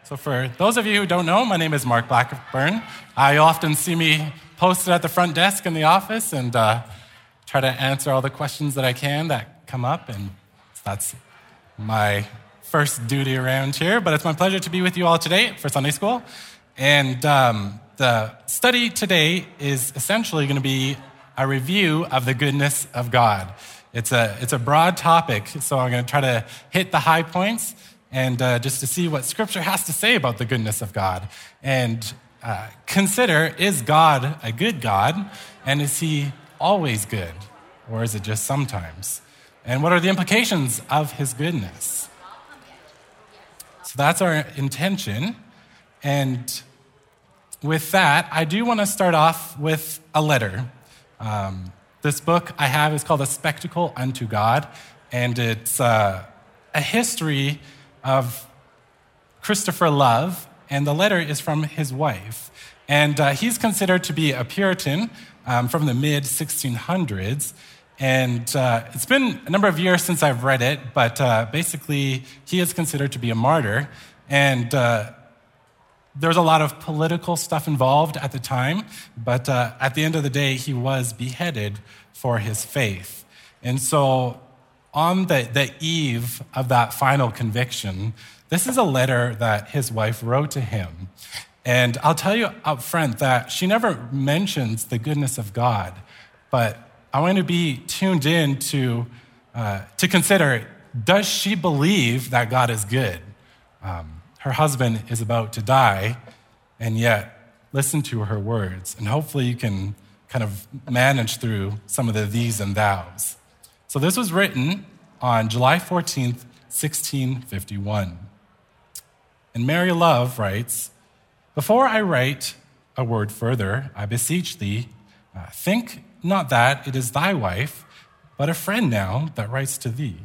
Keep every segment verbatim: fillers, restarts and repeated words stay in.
So for those of you who don't know, my name is Mark Blackburn. I often see me posted at the front desk in the office and uh, try to answer all the questions that I can that come up, and that's my first duty around here. But it's my pleasure to be with you all today for Sunday School. And um, the study today is essentially going to be a review of the goodness of God. It's a, it's a broad topic, so I'm going to try to hit the high points and uh, just to see what Scripture has to say about the goodness of God. And uh, consider, is God a good God? And is he always good? Or is it just sometimes? And what are the implications of his goodness? So that's our intention. And with that, I do want to start off with a letter. Um, this book I have is called A Spectacle Unto God, and it's uh, a history of Christopher Love, and the letter is from his wife. And uh, he's considered to be a Puritan um, from the mid sixteen hundreds, and uh, it's been a number of years since I've read it, but uh, basically he is considered to be a martyr, and uh, there's a lot of political stuff involved at the time, but uh, at the end of the day, he was beheaded for his faith. And so on the, the eve of that final conviction, this is a letter that his wife wrote to him. And I'll tell you up front that she never mentions the goodness of God, but I want to be tuned in to, uh, to consider, does she believe that God is good? Um, her husband is about to die, and yet listen to her words, and hopefully you can kind of manage through some of the these and thous. So this was written on July fourteenth, sixteen fifty-one. And Mary Love writes, "Before I write a word further, I beseech thee, uh, think not that it is thy wife, but a friend now that writes to thee.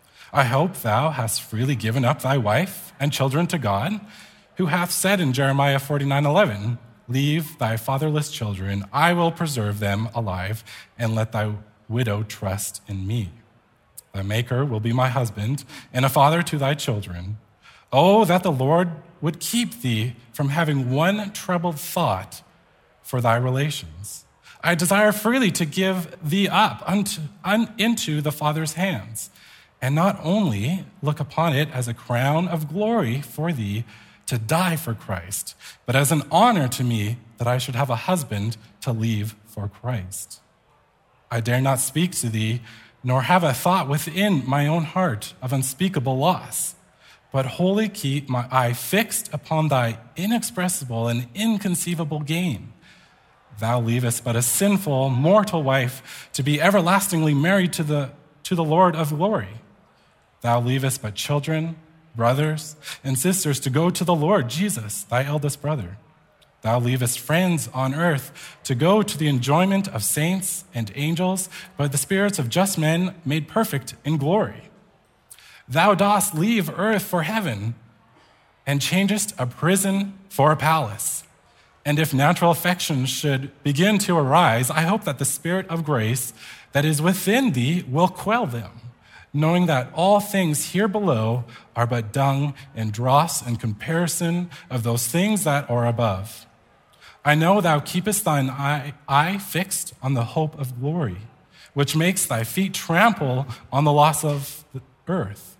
I hope thou hast freely given up thy wife and children to God, who hath said in Jeremiah forty-nine eleven, leave thy fatherless children, I will preserve them alive, and let thy widow trust in me. Thy maker will be my husband, and a father to thy children. Oh, that the Lord would keep thee from having one troubled thought for thy relations. I desire freely to give thee up unto, un, into the Father's hands, and not only look upon it as a crown of glory for thee to die for Christ, but as an honor to me that I should have a husband to leave for Christ. I dare not speak to thee, nor have a thought within my own heart of unspeakable loss, but wholly keep my eye fixed upon thy inexpressible and inconceivable gain. Thou leavest but a sinful, mortal wife to be everlastingly married to the, to the Lord of glory. Thou leavest but children, brothers, and sisters to go to the Lord Jesus, thy eldest brother. Thou leavest friends on earth to go to the enjoyment of saints and angels, but the spirits of just men made perfect in glory. Thou dost leave earth for heaven, and changest a prison for a palace. And if natural affections should begin to arise, I hope that the Spirit of grace that is within thee will quell them, knowing that all things here below are but dung and dross in comparison of those things that are above. I know thou keepest thine eye, eye fixed on the hope of glory, which makes thy feet trample on the loss of the earth.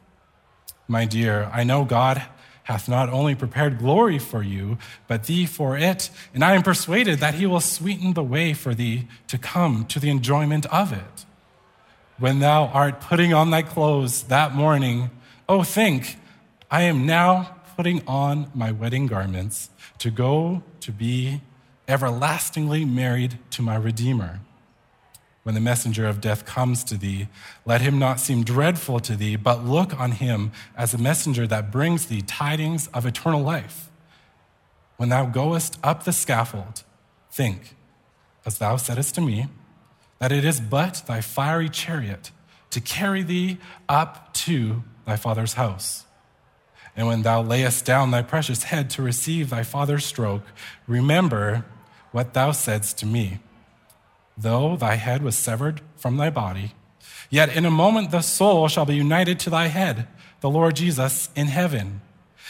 My dear, I know God hath not only prepared glory for you, but thee for it, and I am persuaded that he will sweeten the way for thee to come to the enjoyment of it. When thou art putting on thy clothes that morning, oh, think, I am now putting on my wedding garments to go to be everlastingly married to my Redeemer. When the messenger of death comes to thee, let him not seem dreadful to thee, but look on him as a messenger that brings thee tidings of eternal life. When thou goest up the scaffold, think, as thou saidst to me, that it is but thy fiery chariot to carry thee up to thy father's house. And when thou layest down thy precious head to receive thy father's stroke, remember what thou saidst to me. Though thy head was severed from thy body, yet in a moment the soul shall be united to thy head, the Lord Jesus, in heaven.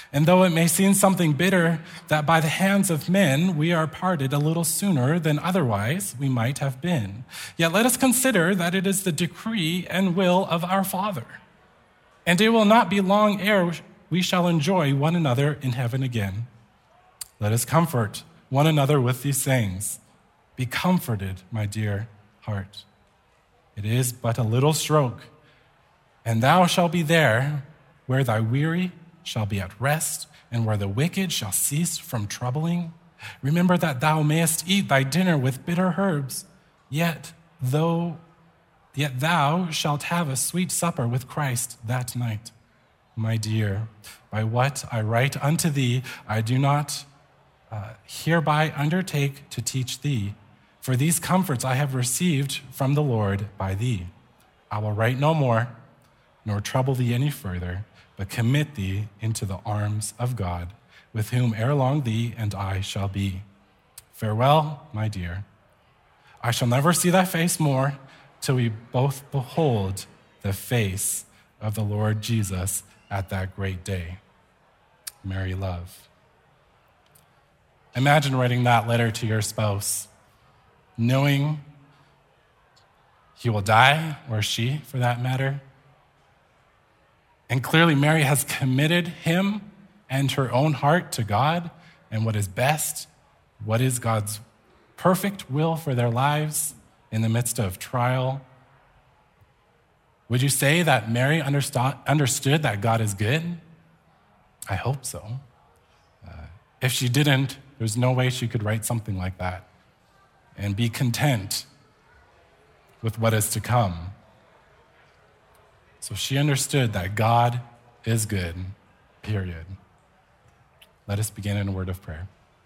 And though it may seem something bitter that by the hands of men we are parted a little sooner than otherwise we might have been, yet let us consider that it is the decree and will of our Father. And it will not be long ere we shall enjoy one another in heaven again. Let us comfort one another with these things. Be comforted, my dear heart. It is but a little stroke, and thou shalt be there where thy weary shall be at rest, and where the wicked shall cease from troubling. Remember that thou mayest eat thy dinner with bitter herbs, yet though yet thou shalt have a sweet supper with Christ that night. My dear, by what I write unto thee, I do not uh, hereby undertake to teach thee, for these comforts I have received from the Lord by thee. I will write no more, nor trouble thee any further, but commit thee into the arms of God, with whom ere long thee and I shall be. Farewell, my dear. I shall never see thy face more till we both behold the face of the Lord Jesus at that great day. Mary, love. Imagine writing that letter to your spouse, knowing he will die, or she for that matter. And clearly, Mary has committed him and her own heart to God and what is best, what is God's perfect will for their lives in the midst of trial. Would you say that Mary understood that God is good? I hope so. Uh, if she didn't, there's no way she could write something like that and be content with what is to come. So she understood that God is good, period. Let us begin in a word of prayer.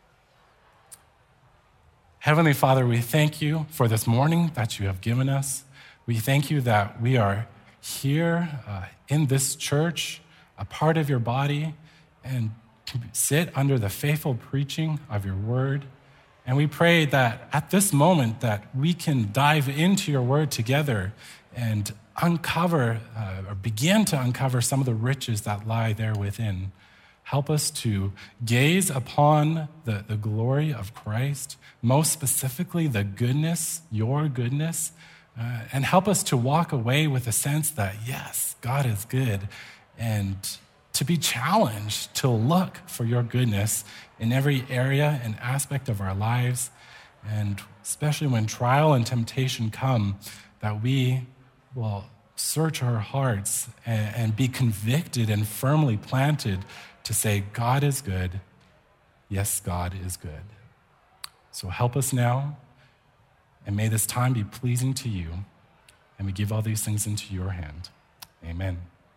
Heavenly Father, we thank you for this morning that you have given us. We thank you that we are here uh, in this church, a part of your body, and sit under the faithful preaching of your word. And we pray that at this moment that we can dive into your word together and uncover uh, or begin to uncover some of the riches that lie there within. Help us to gaze upon the, the glory of Christ, most specifically the goodness, your goodness, uh, and help us to walk away with a sense that, yes, God is good, and to be challenged to look for your goodness in every area and aspect of our lives, and especially when trial and temptation come, that we will search our hearts and, and be convicted and firmly planted to say, God is good. Yes, God is good. So help us now, and may this time be pleasing to you, and we give all these things into your hand. Amen.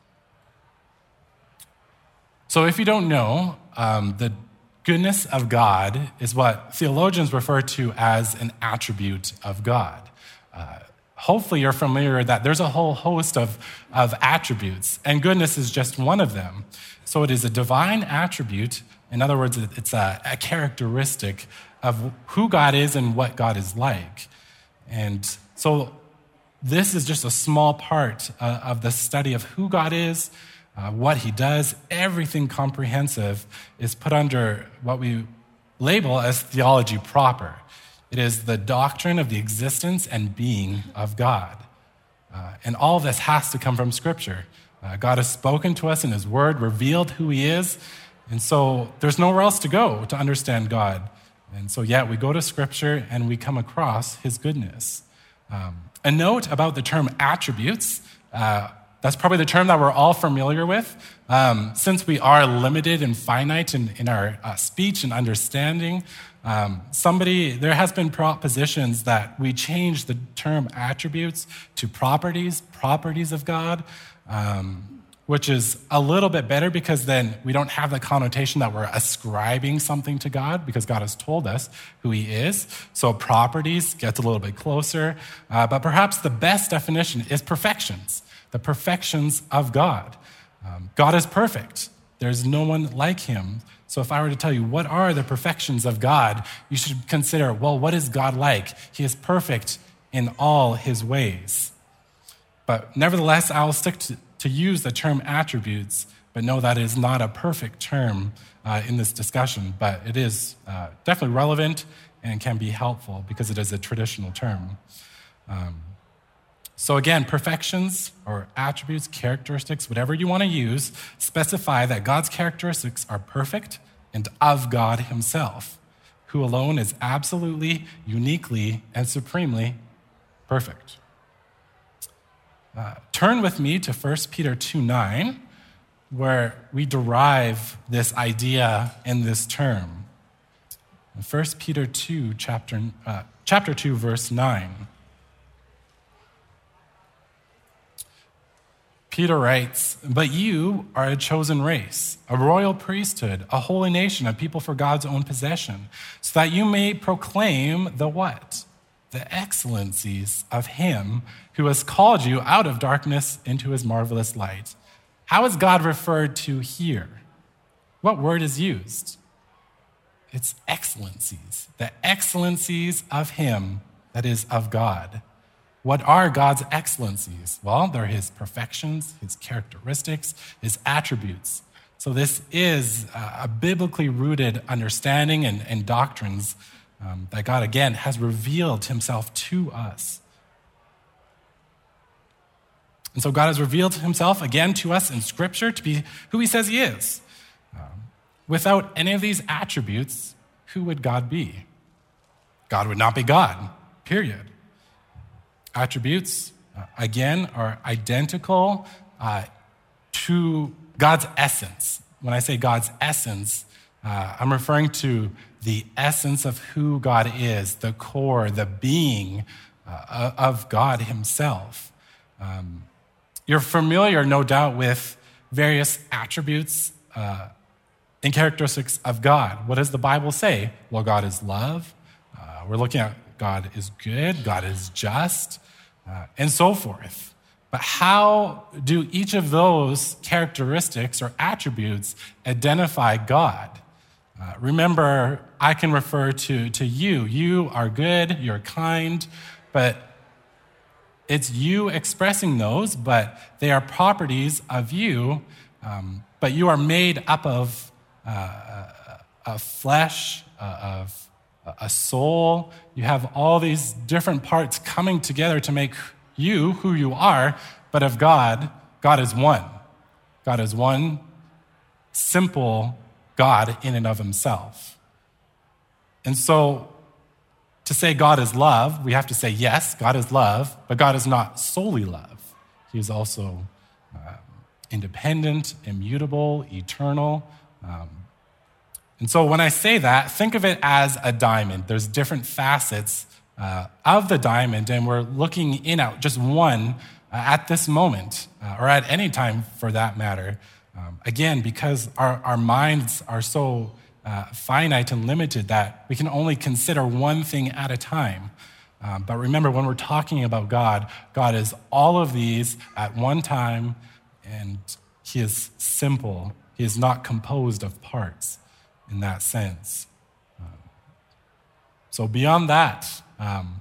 So if you don't know, um, the goodness of God is what theologians refer to as an attribute of God. Uh, hopefully you're familiar that there's a whole host of, of attributes, and goodness is just one of them. So it is a divine attribute. In other words, it's a, a characteristic of who God is and what God is like. And so this is just a small part uh, of the study of who God is, uh, what he does. Everything comprehensive is put under what we label as theology proper. It is the doctrine of the existence and being of God. Uh, and all of this has to come from Scripture. Uh, God has spoken to us in his word, revealed who he is, and so there's nowhere else to go to understand God. And so, yeah, we go to Scripture and we come across his goodness. Um, a note about the term attributes, uh, that's probably the term that we're all familiar with. Um, since we are limited and finite in, in our uh, speech and understanding, um, somebody, there has been propositions that we change the term attributes to properties, properties of God, um, which is a little bit better because then we don't have the connotation that we're ascribing something to God because God has told us who he is. So properties gets a little bit closer. Uh, but perhaps the best definition is perfections, the perfections of God. Um, God is perfect. There's no one like him. So if I were to tell you what are the perfections of God, you should consider, well, what is God like? He is perfect in all his ways. But nevertheless, I'll stick to to use the term attributes but no, that is not a perfect term uh, in this discussion, but it is uh, definitely relevant and can be helpful because it is a traditional term. Um, so again, perfections or attributes, characteristics, whatever you want to use, specify that God's characteristics are perfect and of God himself, who alone is absolutely, uniquely, and supremely perfect. Uh, turn with me to First Peter two nine, where we derive this idea in this term. First Peter two, chapter, uh, chapter two, verse nine. Peter writes, "But you are a chosen race, a royal priesthood, a holy nation, a people for God's own possession, so that you may proclaim the what? The excellencies of him who has called you out of darkness into his marvelous light." How is God referred to here? What word is used? It's excellencies, the excellencies of him that is of God. What are God's excellencies? Well, they're his perfections, his characteristics, his attributes. So this is a biblically rooted understanding and, and doctrines um, that God, again, has revealed himself to us. And so God has revealed himself again to us in Scripture to be who he says he is. Um, without any of these attributes, who would God be? God would not be God, period. Attributes, uh, again, are identical uh, to God's essence. When I say God's essence, uh, I'm referring to the essence of who God is, the core, the being uh, of God himself. Um, you're familiar, no doubt, with various attributes uh, and characteristics of God. What does the Bible say? Well, God is love. Uh, we're looking at God is good, God is just, uh, and so forth. But how do each of those characteristics or attributes identify God? Uh, remember, I can refer to, to you. You are good, you're kind, but it's you expressing those, but they are properties of you, um, but you are made up of, uh, of flesh, uh, of a soul. You have all these different parts coming together to make you who you are, but of God, God is one. God is one simple God in and of himself. And so to say God is love, we have to say, yes, God is love, but God is not solely love. He is also uh, independent, immutable, eternal. Um, And so when I say that, think of it as a diamond. There's different facets uh, of the diamond, and we're looking in at just one uh, at this moment, uh, or at any time for that matter. Um, again, because our, our minds are so uh, finite and limited that we can only consider one thing at a time. Um, but remember, when we're talking about God, God is all of these at one time, and he is simple. He is not composed of parts in that sense. Um, so beyond that, um,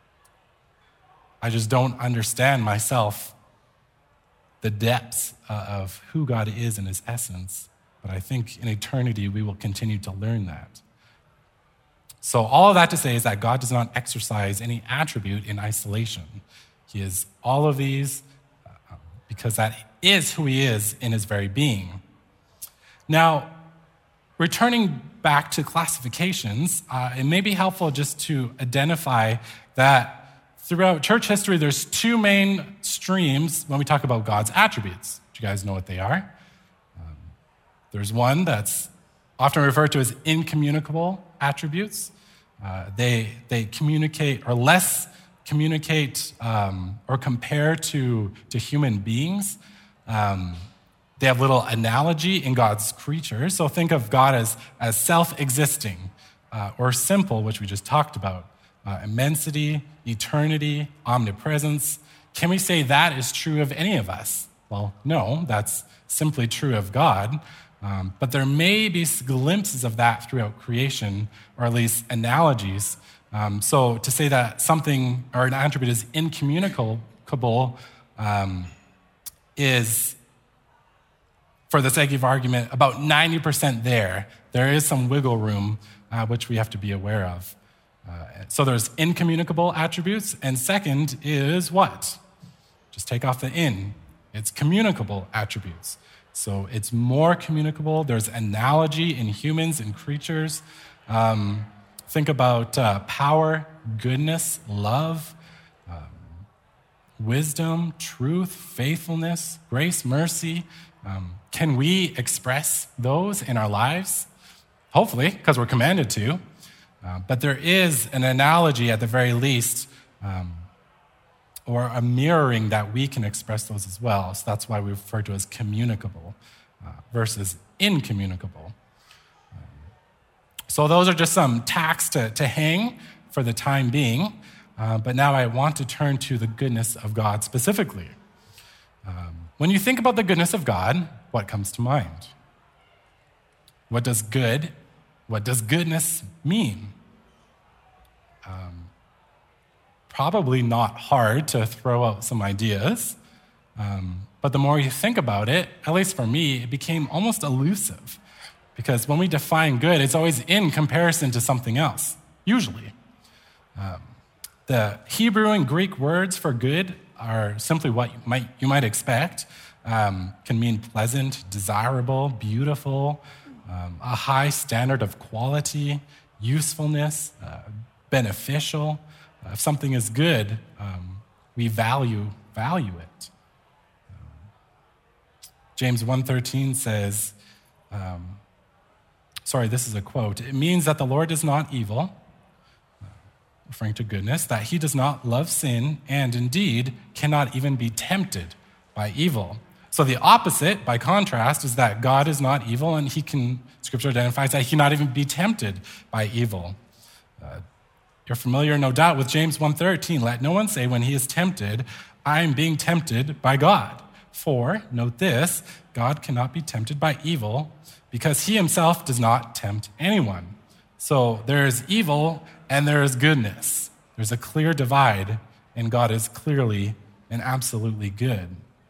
I just don't understand myself the depths uh, of who God is in his essence, but I think in eternity we will continue to learn that. So all of that to say is that God does not exercise any attribute in isolation. He is all of these uh, because that is who he is in his very being. Now, returning back to classifications, uh, it may be helpful just to identify that throughout church history, there's two main streams when we talk about God's attributes. Do you guys know what they are? Um, there's one that's often referred to as incommunicable attributes. Uh, they, they communicate or less communicate um, or compare to, to human beings. Um, They have little analogy in God's creatures. So think of God as, as self-existing uh, or simple, which we just talked about. Uh, immensity, eternity, omnipresence. Can we say that is true of any of us? Well, no, that's simply true of God. Um, but there may be glimpses of that throughout creation, or at least analogies. Um, so to say that something or an attribute is incommunicable um, is... for the sake of argument, about ninety percent there. There is some wiggle room, uh, which we have to be aware of. Uh, so there's incommunicable attributes, and second is what? Just take off the in. It's communicable attributes. So it's more communicable. There's analogy in humans and creatures. Um, think about uh, power, goodness, love, um, wisdom, truth, faithfulness, grace, mercy. Um, can we express those in our lives? Hopefully, because we're commanded to. Uh, but there is an analogy at the very least, um, or a mirroring that we can express those as well. So that's why we refer to as communicable uh, versus incommunicable. Um, so those are just some tacks to, to hang for the time being. Uh, but now I want to turn to the goodness of God specifically. Um, when you think about the goodness of God, what comes to mind? What does good, what does goodness mean? Um, probably not hard to throw out some ideas, um, but the more you think about it, at least for me, it became almost elusive. Because when we define good, it's always in comparison to something else, usually. Um, the Hebrew and Greek words for good are simply what you might, you might expect. Um, can mean pleasant, desirable, beautiful, um, a high standard of quality, usefulness, uh, beneficial. Uh, if something is good, um, we value value it. Um, James one thirteen says, um, sorry, this is a quote. It means that the Lord is not evil, uh, referring to goodness, that he does not love sin, and indeed cannot even be tempted by evil. So the opposite, by contrast, is that God is not evil, and he can, Scripture identifies that he cannot even be tempted by evil. Uh, you're familiar, no doubt, with James one thirteen. Let no one say when he is tempted, I am being tempted by God. For, note this, God cannot be tempted by evil because he himself does not tempt anyone. So there is evil and there is goodness. There's a clear divide, and God is clearly and absolutely good.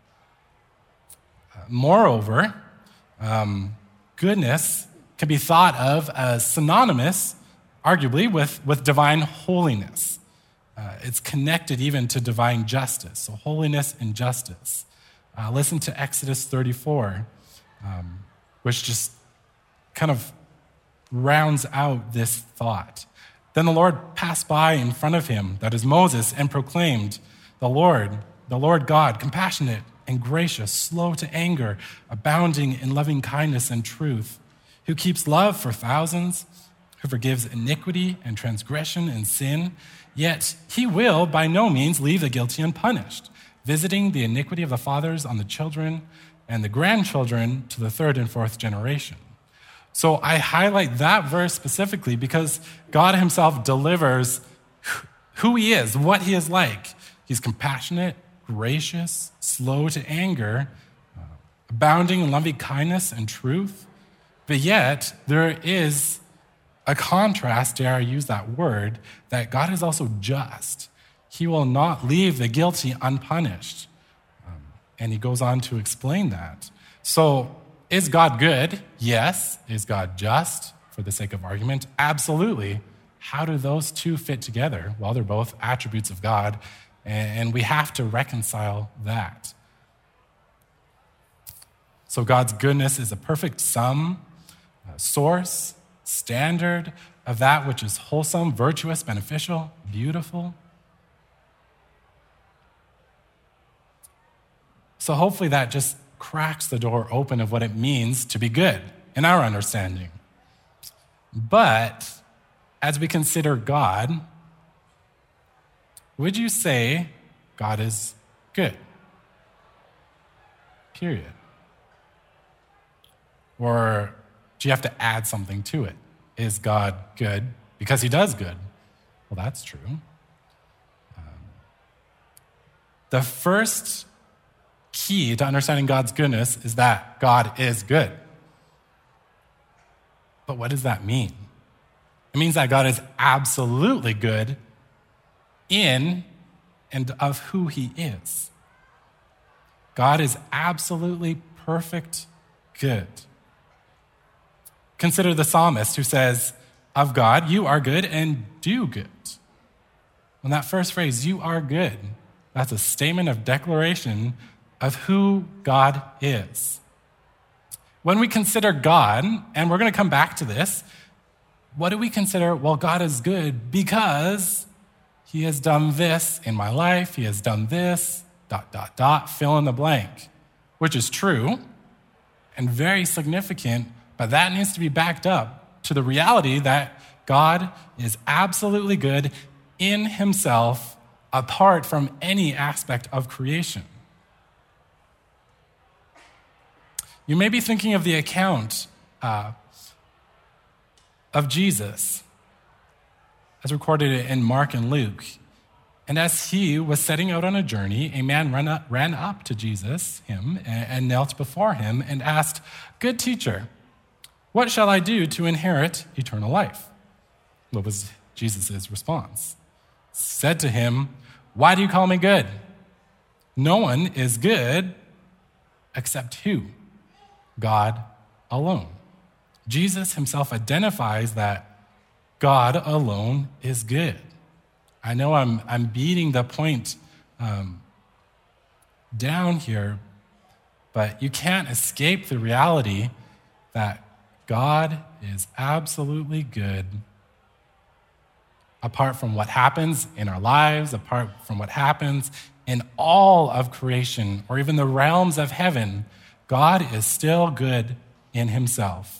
Uh, moreover, um, goodness can be thought of as synonymous, arguably, with, with divine holiness. Uh, it's connected even to divine justice, so holiness and justice. Uh, listen to Exodus thirty-four, um, which just kind of rounds out this thought. Then the Lord passed by in front of him, that is Moses, and proclaimed, the Lord, the Lord God, compassionate and gracious, slow to anger, abounding in loving kindness and truth, who keeps love for thousands, who forgives iniquity and transgression and sin, yet he will by no means leave the guilty unpunished, visiting the iniquity of the fathers on the children and the grandchildren to the third and fourth generation. So I highlight that verse specifically because God himself delivers who he is, what he is like. He's compassionate, gracious, slow to anger, uh, abounding in loving kindness and truth. But yet, there is a contrast, dare I use that word, that God is also just. He will not leave the guilty unpunished. Um, and he goes on to explain that. So, is God good? Yes. Is God just? For the sake of argument, absolutely. How do those two fit together? Well, they're both attributes of God, and we have to reconcile that. So God's goodness is a perfect sum, a source, standard of that which is wholesome, virtuous, beneficial, beautiful. So hopefully that just cracks the door open of what it means to be good in our understanding. But as we consider God, would you say God is good? Period. Or do you have to add something to it? Is God good because he does good? Well, that's true. Um, the first key to understanding God's goodness is that God is good. But what does that mean? It means that God is absolutely good in and of who he is. God is absolutely perfect good. Consider the psalmist who says, of God, you are good and do good. In that first phrase, you are good, that's a statement of declaration of who God is. When we consider God, and we're going to come back to this, what do we consider? Well, God is good because he has done this in my life, he has done this, dot, dot, dot, fill in the blank, which is true and very significant, but that needs to be backed up to the reality that God is absolutely good in himself, apart from any aspect of creation. You may be thinking of the account uh, of Jesus as recorded in Mark and Luke. And as he was setting out on a journey, a man ran up, ran up to Jesus, him, and, and knelt before him and asked, "Good teacher, what shall I do to inherit eternal life?" What was Jesus' response? Said to him, "Why do you call me good? No one is good except who? God alone." Jesus himself identifies that God alone is good. I know I'm, I'm beating the point um, down here, but you can't escape the reality that God is absolutely good apart from what happens in our lives, apart from what happens in all of creation, or even the realms of heaven. God is still good in himself.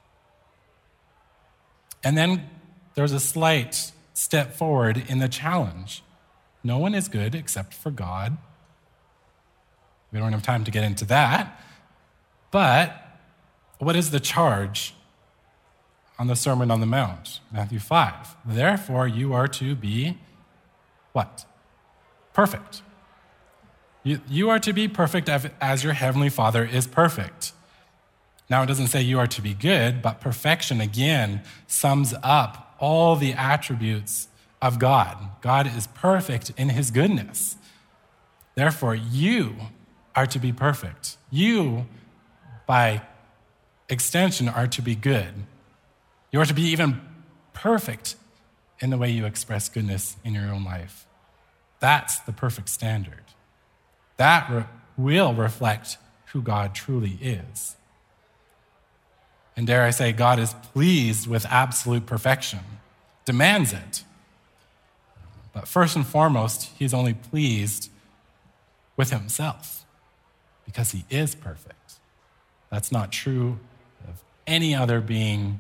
And then there's a slight step forward in the challenge. No one is good except for God. We don't have time to get into that. But what is the charge on the Sermon on the Mount? Matthew five. Therefore, you are to be what? Perfect. You, you are to be perfect as your heavenly Father is perfect. Now, it doesn't say you are to be good, but perfection, again, sums up all the attributes of God. God is perfect in his goodness. Therefore, you are to be perfect. You, by extension, are to be good. You are to be even perfect in the way you express goodness in your own life. That's the perfect standard. That re- will reflect who God truly is. And dare I say, God is pleased with absolute perfection, demands it. But first and foremost, he's only pleased with himself because he is perfect. That's not true of any other being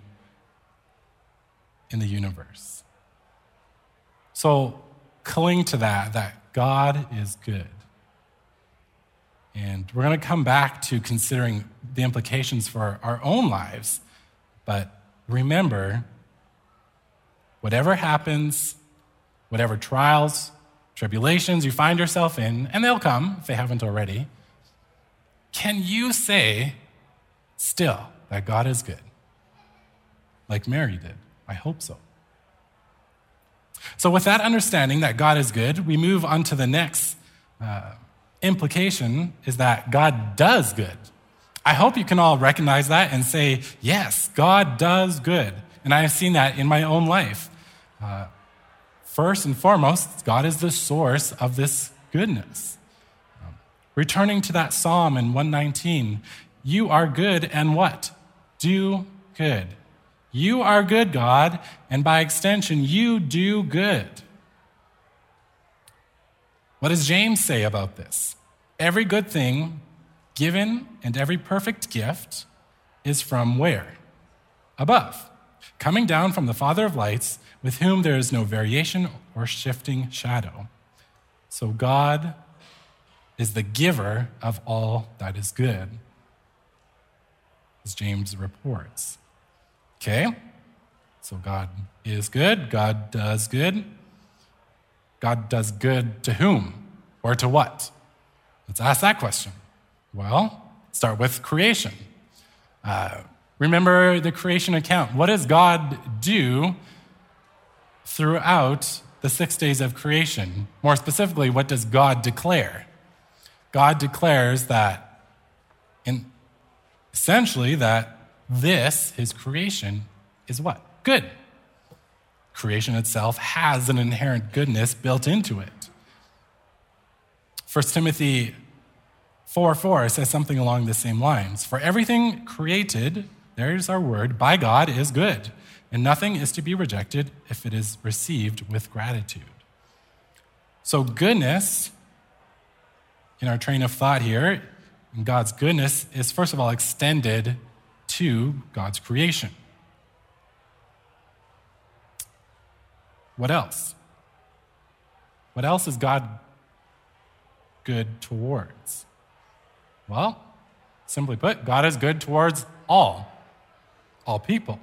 in the universe. So cling to that, that God is good. And we're going to come back to considering the implications for our own lives. But remember, whatever happens, whatever trials, tribulations you find yourself in, and they'll come if they haven't already, can you say still that God is good? Like Mary did. I hope so. So with that understanding that God is good, we move on to the next uh, implication is that God does good. I hope you can all recognize that and say, yes, God does good. And I have seen that in my own life. Uh, first and foremost, God is the source of this goodness. Um, returning to that Psalm in one nineteen, you are good and what? Do good. You are good, God, and by extension, you do good. What does James say about this? Every good thing given and every perfect gift is from where? Above, coming down from the Father of lights, with whom there is no variation or shifting shadow. So God is the giver of all that is good, as James reports. Okay? So God is good. God does good. God does good to whom or to what? Let's ask that question. Well, start with creation. Uh, remember the creation account. What does God do throughout the six days of creation? More specifically, what does God declare? God declares that in Essentially, that this, his creation, is what? Good. Creation itself has an inherent goodness built into it. First Timothy four four says something along the same lines. For everything created, there's our word, by God is good, and nothing is to be rejected if it is received with gratitude. So goodness, in our train of thought here, God's goodness is first of all extended to God's creation. What else? What else is God good towards? Well, simply put, God is good towards all, all people.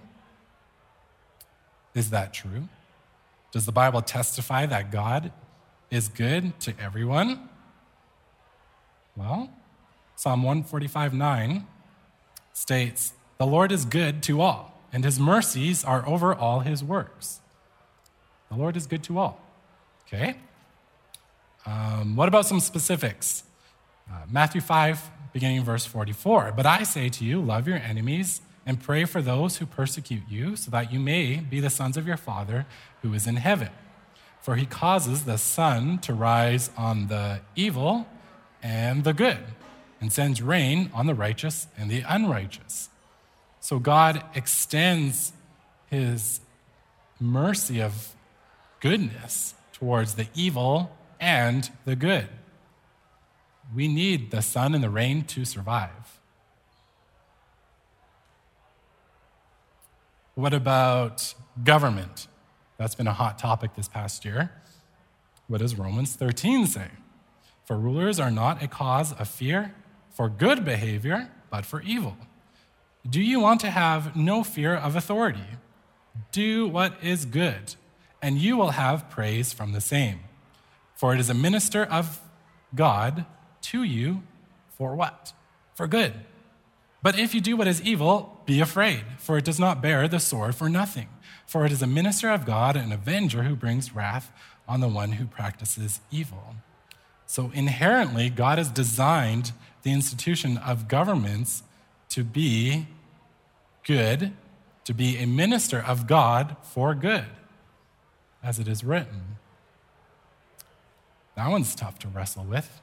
Is that true? Does the Bible testify that God is good to everyone? Well, Psalm one forty-five nine states, "The Lord is good to all, and his mercies are over all his works." The Lord is good to all. Okay? Um, what about some specifics? Uh, Matthew five, beginning in verse forty-four. "But I say to you, love your enemies and pray for those who persecute you, so that you may be the sons of your Father who is in heaven. For he causes the sun to rise on the evil and the good, and sends rain on the righteous and the unrighteous." So God extends his mercy of goodness towards the evil and the good. We need the sun and the rain to survive. What about government? That's been a hot topic this past year. What does Romans thirteen say? "For rulers are not a cause of fear for good behavior, but for evil. Do you want to have no fear of authority? Do what is good, and you will have praise from the same. For it is a minister of God to you for what? For good. But if you do what is evil, be afraid, for it does not bear the sword for nothing. For it is a minister of God, an avenger who brings wrath on the one who practices evil." So inherently, God has designed the institution of governments to be good, to be a minister of God for good, as it is written. That one's tough to wrestle with.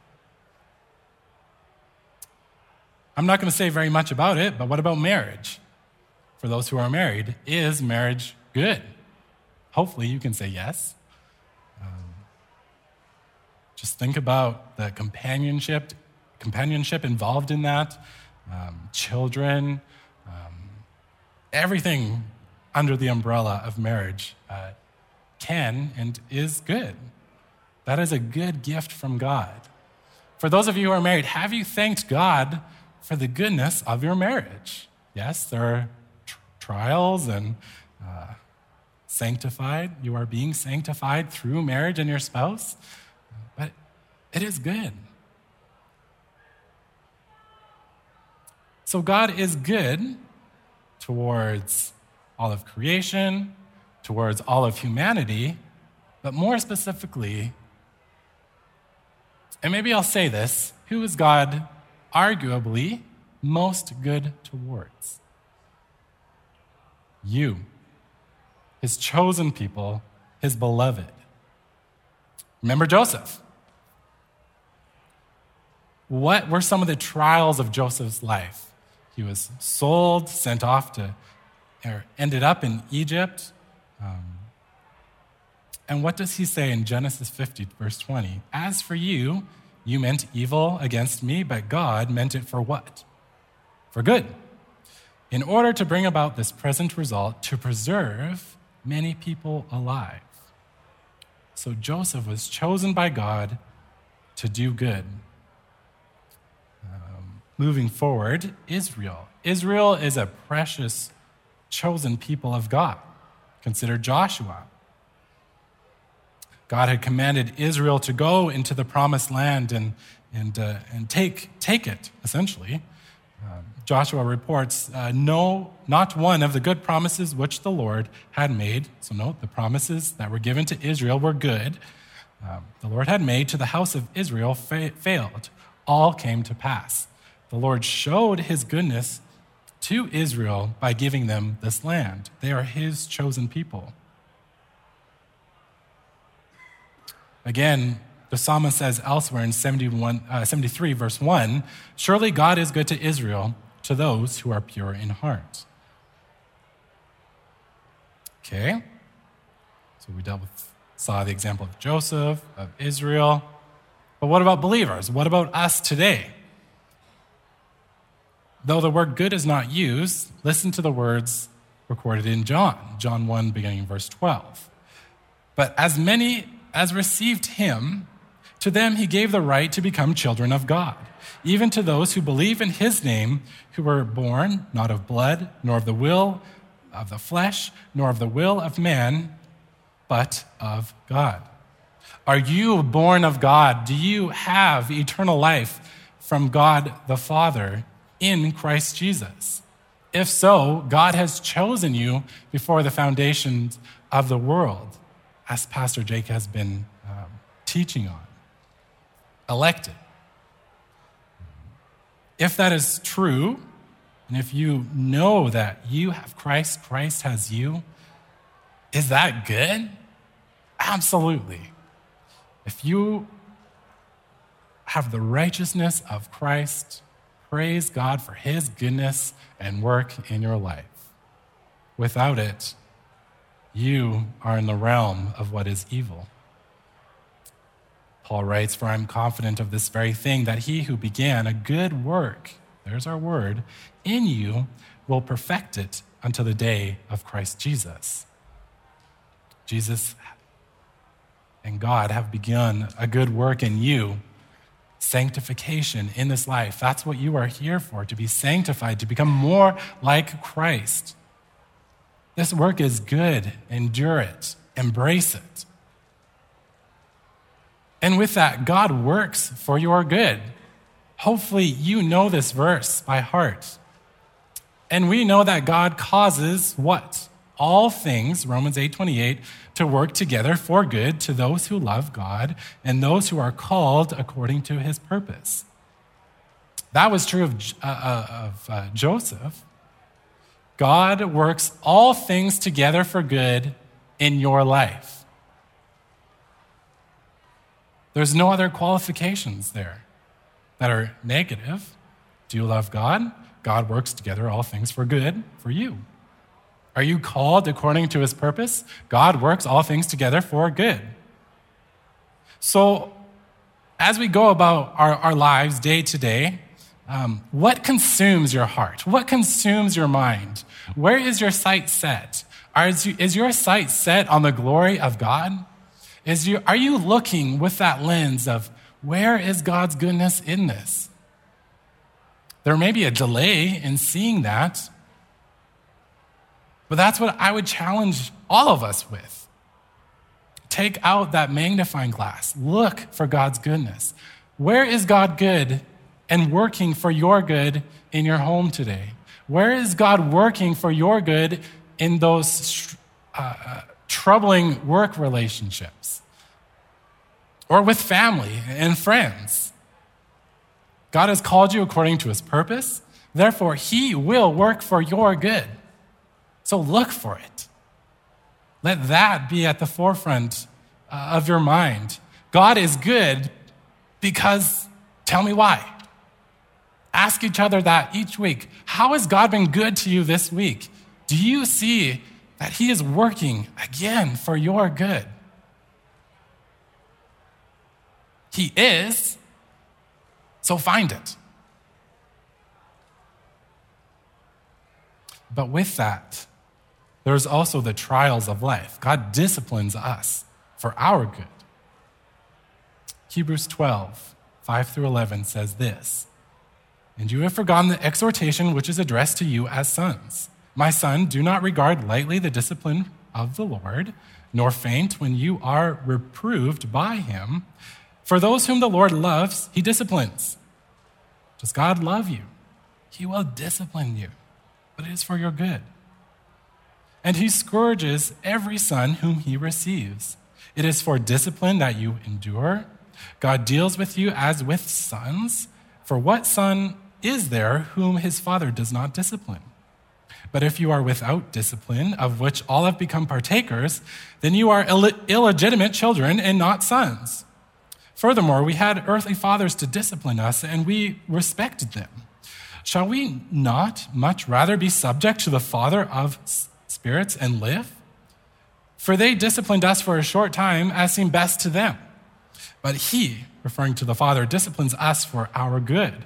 I'm not going to say very much about it, but what about marriage? For those who are married, is marriage good? Hopefully you can say yes. Um, just think about the companionship, companionship involved in that, um, children, um, everything under the umbrella of marriage uh, can and is good. That is a good gift from God. For those of you who are married, have you thanked God for the goodness of your marriage? Yes, there are tr- trials and uh, sanctified. You are being sanctified through marriage and your spouse, but it is good. So God is good towards all of creation, towards all of humanity, but more specifically, and maybe I'll say this, who is God arguably most good towards? You, his chosen people, his beloved. Remember Joseph. What were some of the trials of Joseph's life? He was sold, sent off to, or ended up in Egypt. Um, and what does he say in Genesis fifty, verse twenty? "As for you, you meant evil against me, but God meant it for what? For good, in order to bring about this present result, to preserve many people alive." So Joseph was chosen by God to do good. Um, moving forward, Israel. Israel is a precious, chosen people of God. Consider Joshua. God had commanded Israel to go into the promised land and, and, uh, and take, take it, essentially. Uh, Joshua reports, uh, no, not one of the good promises which the Lord had made. So note, the promises that were given to Israel were good. Um, the Lord had made to the house of Israel fa- failed. All came to pass. The Lord showed his goodness to Israel by giving them this land. They are his chosen people. Again, the psalmist says elsewhere in seventy-one, uh, seventy-three, verse one, surely God is good to Israel, to those who are pure in heart. Okay, so we dealt with, saw the example of Joseph, of Israel. But what about believers? What about us today? Though the word good is not used, listen to the words recorded in John, John one, beginning in verse twelve. But as many as received him, to them he gave the right to become children of God, even to those who believe in his name, who were born not of blood, nor of the will of the flesh, nor of the will of man, but of God. Are you born of God? Do you have eternal life from God the Father in Christ Jesus? If so, God has chosen you before the foundations of the world, as Pastor Jake has been um, teaching on. Elected. If that is true, and if you know that you have Christ, Christ has you, is that good? Absolutely. If you have the righteousness of Christ, praise God for his goodness and work in your life. Without it, you are in the realm of what is evil. Paul writes, for I'm confident of this very thing, that he who began a good work, there's our word, in you will perfect it until the day of Christ Jesus. Jesus and God have begun a good work in you, sanctification in this life. That's what you are here for, to be sanctified, to become more like Christ. This work is good. Endure it. Embrace it. And with that, God works for your good. Hopefully, you know this verse by heart. And we know that God causes what? All things, Romans eight twenty-eight, to work together for good to those who love God and those who are called according to his purpose. That was true of, uh, of uh, Joseph. God works all things together for good in your life. There's no other qualifications there that are negative. Do you love God? God works together all things for good for you. Are you called according to his purpose? God works all things together for good. So as we go about our, our lives day to day, um, what consumes your heart? What consumes your mind? Where is your sight set? Are, is your sight set on the glory of God? Is you, are you looking with that lens of where is God's goodness in this? There may be a delay in seeing that, but that's what I would challenge all of us with. Take out that magnifying glass. Look for God's goodness. Where is God good and working for your good in your home today? Where is God working for your good in those uh, troubling work relationships? Or with family and friends? God has called you according to his purpose. Therefore, he will work for your good. So look for it. Let that be at the forefront uh, of your mind. God is good because, tell me why. Ask each other that each week. How has God been good to you this week? Do you see that he is working again for your good? He is, so find it. But with that, there's also the trials of life. God disciplines us for our good. Hebrews twelve, five through eleven says this, and you have forgotten the exhortation which is addressed to you as sons. My son, do not regard lightly the discipline of the Lord, nor faint when you are reproved by him. For those whom the Lord loves, he disciplines. Does God love you? He will discipline you, but it is for your good. And he scourges every son whom he receives. It is for discipline that you endure. God deals with you as with sons. For what son is there whom his father does not discipline? But if you are without discipline, of which all have become partakers, then you are Ill- illegitimate children and not sons. Furthermore, we had earthly fathers to discipline us, and we respected them. Shall we not much rather be subject to the Father of spirits and live? For they disciplined us for a short time as seemed best to them. But he, referring to the Father, disciplines us for our good,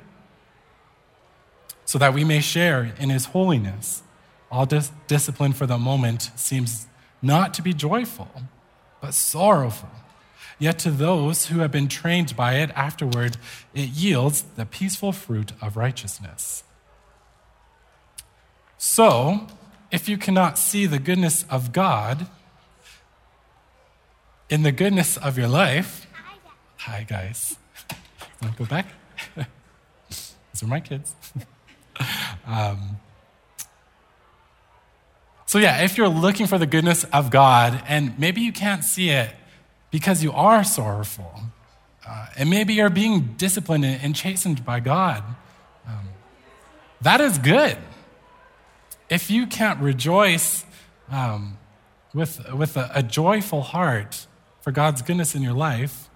so that we may share in his holiness. All dis- discipline for the moment seems not to be joyful, but sorrowful. Yet to those who have been trained by it afterward, it yields the peaceful fruit of righteousness. So, if you cannot see the goodness of God in the goodness of your life, hi guys, want to go back? These are my kids. um, So yeah, if you're looking for the goodness of God, and maybe you can't see it because you are sorrowful, uh, and maybe you're being disciplined and chastened by God, um, that is good. If you can't rejoice um, with, with a, a joyful heart for God's goodness in your life,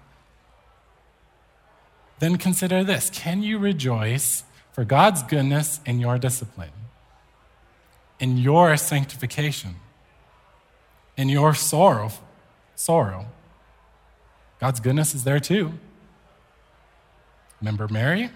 then consider this. Can you rejoice for God's goodness in your discipline, in your sanctification, in your sorrow? Sorrow. God's goodness is there too. Remember Mary?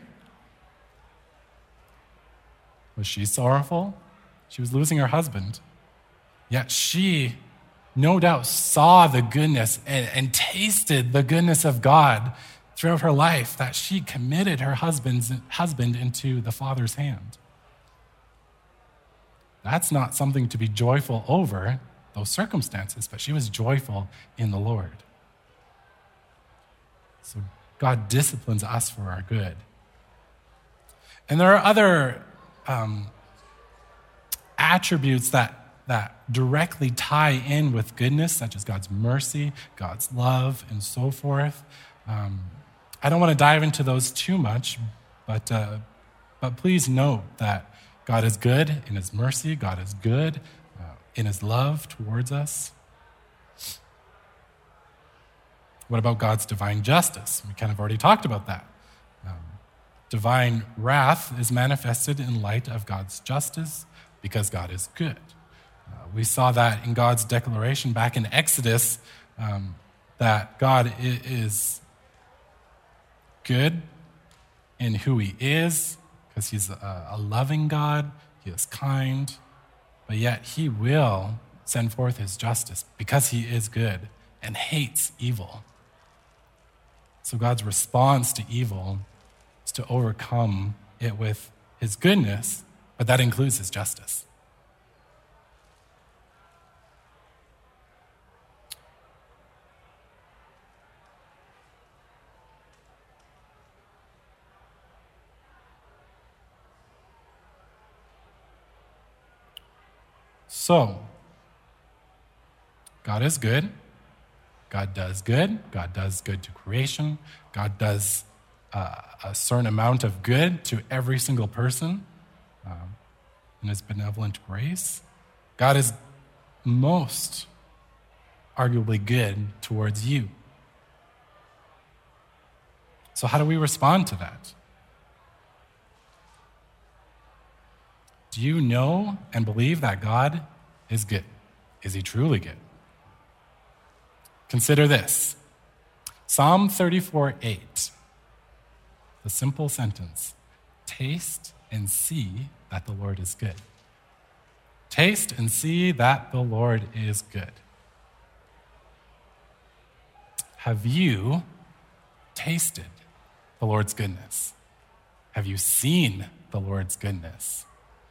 Was she sorrowful? She was losing her husband. Yet she, no doubt, saw the goodness and, and tasted the goodness of God throughout her life, that she committed her husband's, husband into the Father's hand. That's not something to be joyful over, those circumstances, but she was joyful in the Lord. So God disciplines us for our good. And there are other um, attributes that, that directly tie in with goodness, such as God's mercy, God's love, and so forth. Um, I don't want to dive into those too much, but, uh, but please note that God is good in his mercy. God is good uh, in his love towards us. What about God's divine justice? We kind of already talked about that. Um, divine wrath is manifested in light of God's justice because God is good. Uh, we saw that in God's declaration back in Exodus, um, that God is good in who he is, because he's a, a loving God, he is kind, but yet he will send forth his justice because he is good and hates evil. So God's response to evil is to overcome it with his goodness, but that includes his justice. So, God is good. God does good. God does good to creation. God does uh, a certain amount of good to every single person um, in his benevolent grace. God is most arguably good towards you. So how do we respond to that? Do you know and believe that God is good? Is he truly good? Consider this. Psalm thirty-four eight. The simple sentence, taste and see that the Lord is good. Taste and see that the Lord is good. Have you tasted the Lord's goodness? Have you seen the Lord's goodness?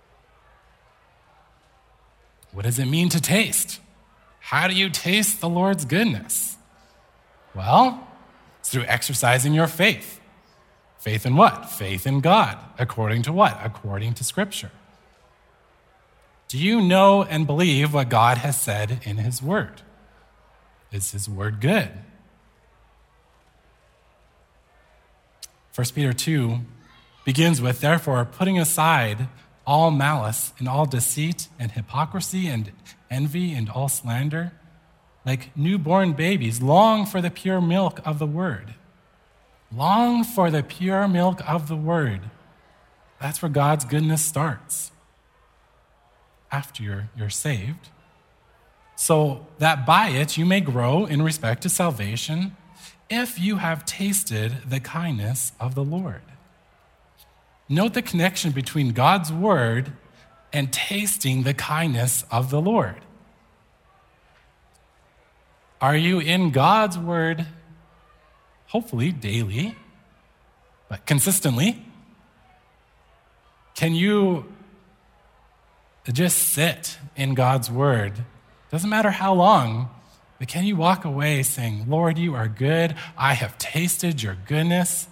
What does it mean to taste? How do you taste the Lord's goodness? Well, it's through exercising your faith. Faith in what? Faith in God. According to what? According to Scripture. Do you know and believe what God has said in his word? Is his word good? First Peter two begins with, therefore, putting aside all malice and all deceit and hypocrisy and envy and all slander. Like newborn babies, long for the pure milk of the word. Long for the pure milk of the word. That's where God's goodness starts. After you're, you're saved. So that by it you may grow in respect to salvation, if you have tasted the kindness of the Lord. Note the connection between God's word and tasting the kindness of the Lord. Are you in God's word, hopefully daily, but consistently? Can you just sit in God's word? Doesn't matter how long, but can you walk away saying, Lord, you are good. I have tasted your goodness.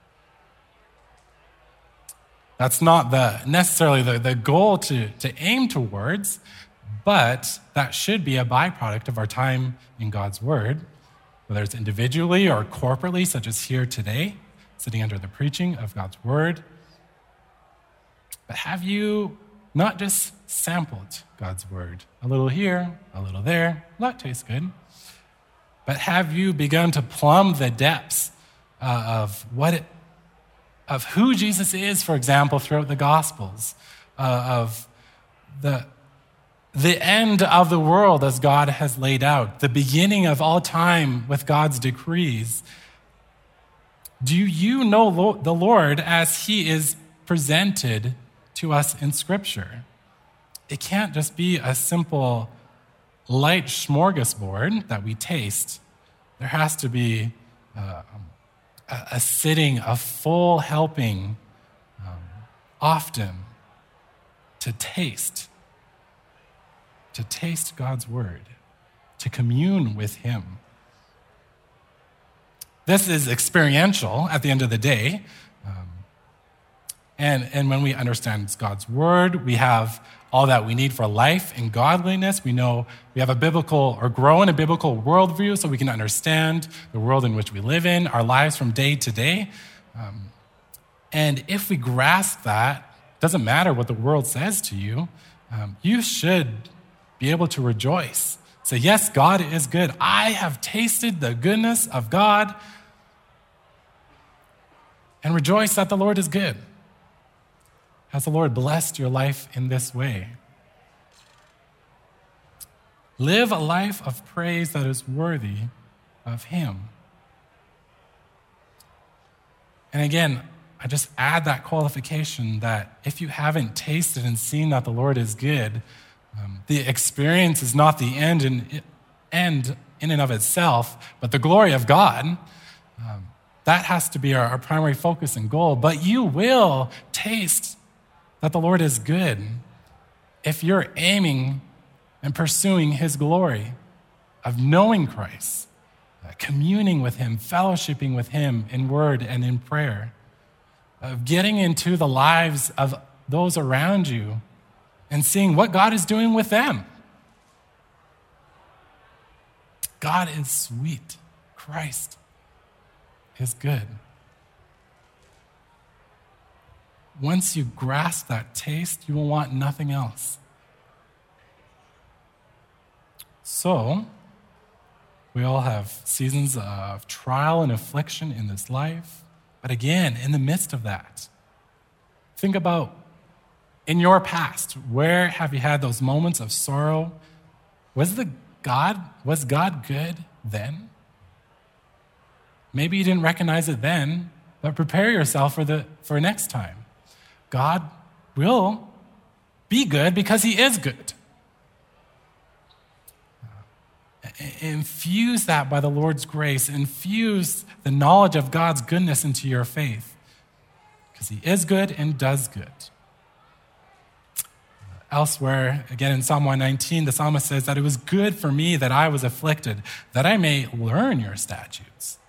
That's not the necessarily the, the goal to, to aim towards, but that should be a byproduct of our time in God's word, whether it's individually or corporately, such as here today, sitting under the preaching of God's word. But have you not just sampled God's word? A little here, a little there, that tastes good. But have you begun to plumb the depths uh, of what it, of who Jesus is, for example, throughout the Gospels, uh, of the, the end of the world as God has laid out, the beginning of all time with God's decrees? Do you know the Lord as he is presented to us in Scripture? It can't just be a simple light smorgasbord that we taste. There has to be uh, a, a sitting, a full helping, um, often, to taste, to taste God's word, to commune with him. This is experiential at the end of the day. Um, and, and when we understand God's word, we have all that we need for life and godliness. We know we have a biblical, or grow in a biblical worldview so we can understand the world in which we live in, our lives from day to day. Um, and if we grasp that, doesn't matter what the world says to you, um, you should be able to rejoice. Say, yes, God is good. I have tasted the goodness of God. And rejoice that the Lord is good. Has the Lord blessed your life in this way? Live a life of praise that is worthy of him. And again, I just add that qualification that if you haven't tasted and seen that the Lord is good, um, the experience is not the end in, end in and of itself, but the glory of God. Um, that has to be our, our primary focus and goal. But you will taste that the Lord is good if you're aiming and pursuing his glory of knowing Christ, uh, communing with him, fellowshipping with him in word and in prayer, of getting into the lives of those around you and seeing what God is doing with them. God is sweet. Christ is good. Once you grasp that taste, you will want nothing else. So, we all have seasons of trial and affliction in this life. But again, in the midst of that, think about in your past, where have you had those moments of sorrow? Was the God, was God good then? Maybe you didn't recognize it then, but prepare yourself for the for next time. God will be good because he is good. Infuse that by the Lord's grace. Infuse the knowledge of God's goodness into your faith because he is good and does good. Elsewhere, again in Psalm one nineteen, the psalmist says that it was good for me that I was afflicted, that I may learn your statutes.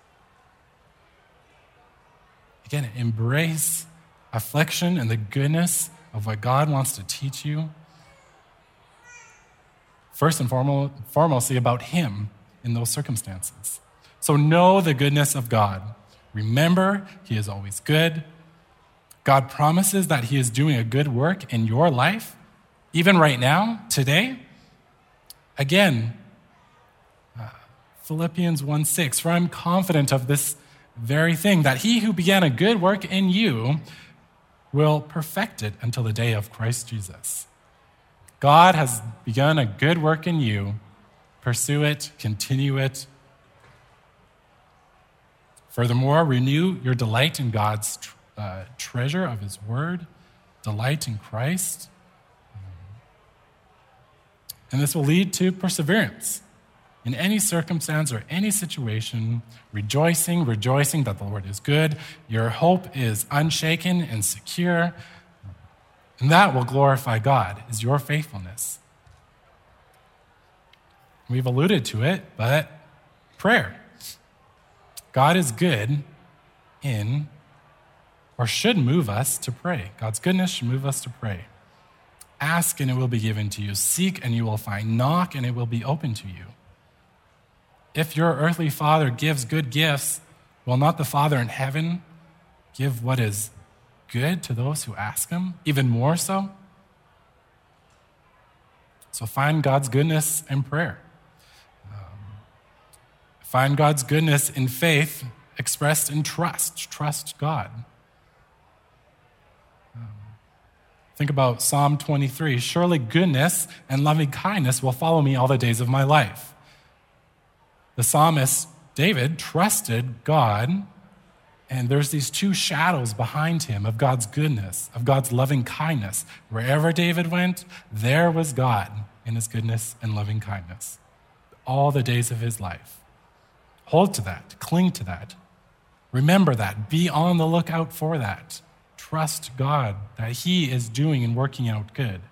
Again, embrace affliction and the goodness of what God wants to teach you. First and foremost, foremostly about him in those circumstances. So know the goodness of God. Remember, he is always good. God promises that he is doing a good work in your life, even right now, today. Again, uh, Philippians one six, for I'm confident of this very thing, that he who began a good work in you will perfect it until the day of Christ Jesus. God has begun a good work in you. Pursue it, continue it. Furthermore, renew your delight in God's uh, treasure of his word, delight in Christ. And this will lead to perseverance in any circumstance or any situation, rejoicing, rejoicing that the Lord is good. Your hope is unshaken and secure. And that will glorify God, is your faithfulness. We've alluded to it, but prayer. God is good in, or should move us to pray. God's goodness should move us to pray. Ask and it will be given to you. Seek and you will find. Knock and it will be open to you. If your earthly father gives good gifts, will not the Father in heaven give what is good to those who ask him? Even more so? So find God's goodness in prayer. Find God's goodness in faith expressed in trust. Trust God. Um, think about Psalm twenty-three. Surely goodness and loving kindness will follow me all the days of my life. The psalmist David trusted God, and there's these two shadows behind him of God's goodness, of God's loving kindness. Wherever David went, there was God in his goodness and loving kindness all the days of his life. Hold to that. Cling to that. Remember that. Be on the lookout for that. Trust God that he is doing and working out good.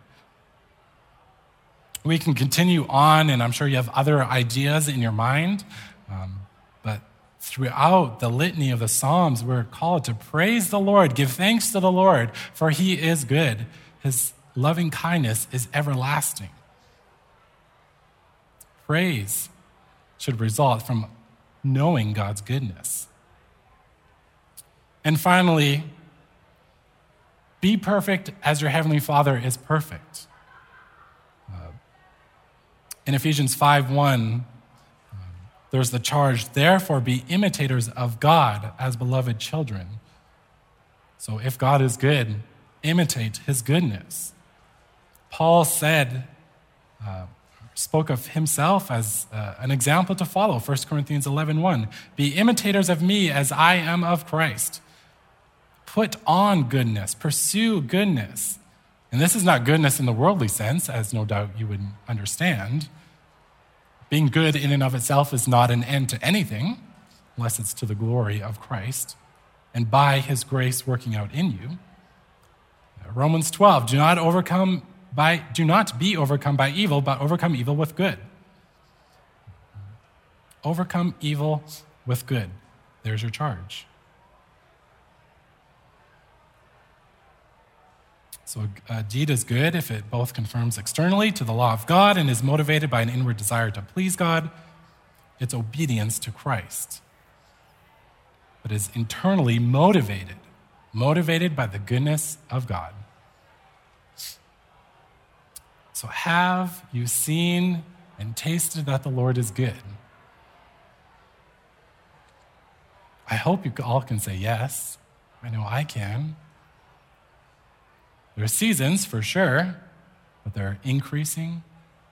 We can continue on, and I'm sure you have other ideas in your mind, um, but throughout the litany of the Psalms, we're called to praise the Lord, give thanks to the Lord, for he is good. His loving kindness is everlasting. Praise should result from knowing God's goodness. And finally, be perfect as your heavenly Father is perfect. Uh, in Ephesians five one, uh, there's the charge, therefore be imitators of God as beloved children. So if God is good, imitate his goodness. Paul said, uh, spoke of himself as uh, an example to follow, First Corinthians eleven one. Be imitators of me as I am of Christ. Put on goodness, pursue goodness. And this is not goodness in the worldly sense, as no doubt you would understand. Being good in and of itself is not an end to anything, unless it's to the glory of Christ, and by his grace working out in you. Romans twelve, do not overcome By, do not be overcome by evil, but overcome evil with good. Overcome evil with good. There's your charge. So a deed is good if it both conforms externally to the law of God and is motivated by an inward desire to please God. It's obedience to Christ. But is internally motivated, motivated by the goodness of God. So have you seen and tasted that the Lord is good? I hope you all can say yes. I know I can. There are seasons for sure, but they're increasing.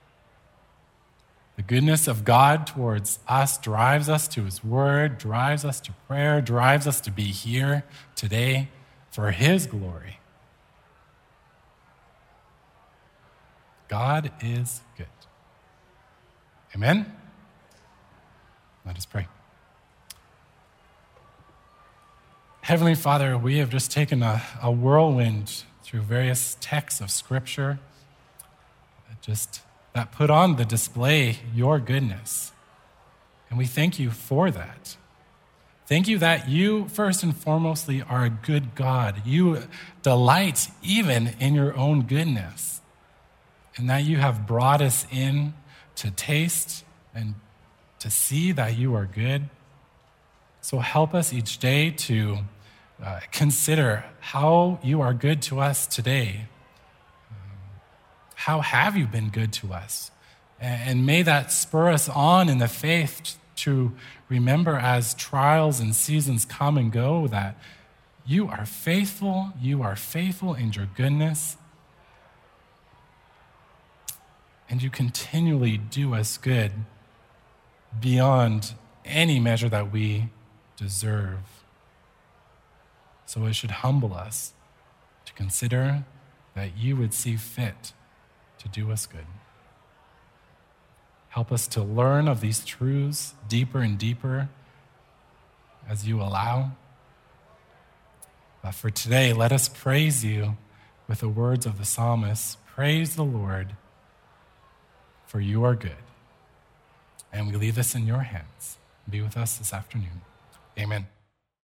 The goodness of God towards us drives us to his word, drives us to prayer, drives us to be here today for his glory. God is good. Amen? Let us pray. Heavenly Father, we have just taken a, a whirlwind through various texts of Scripture, just that put on the display your goodness. And we thank you for that. Thank you that you, first and foremostly, are a good God. You delight even in your own goodness. And that you have brought us in to taste and to see that you are good. So help us each day to uh, consider how you are good to us today. How have you been good to us? And may that spur us on in the faith to remember as trials and seasons come and go that you are faithful, you are faithful in your goodness, and you continually do us good beyond any measure that we deserve. So it should humble us to consider that you would see fit to do us good. Help us to learn of these truths deeper and deeper as you allow. But for today, let us praise you with the words of the psalmist. Praise the Lord, for you are good. And we leave this in your hands. Be with us this afternoon. Amen.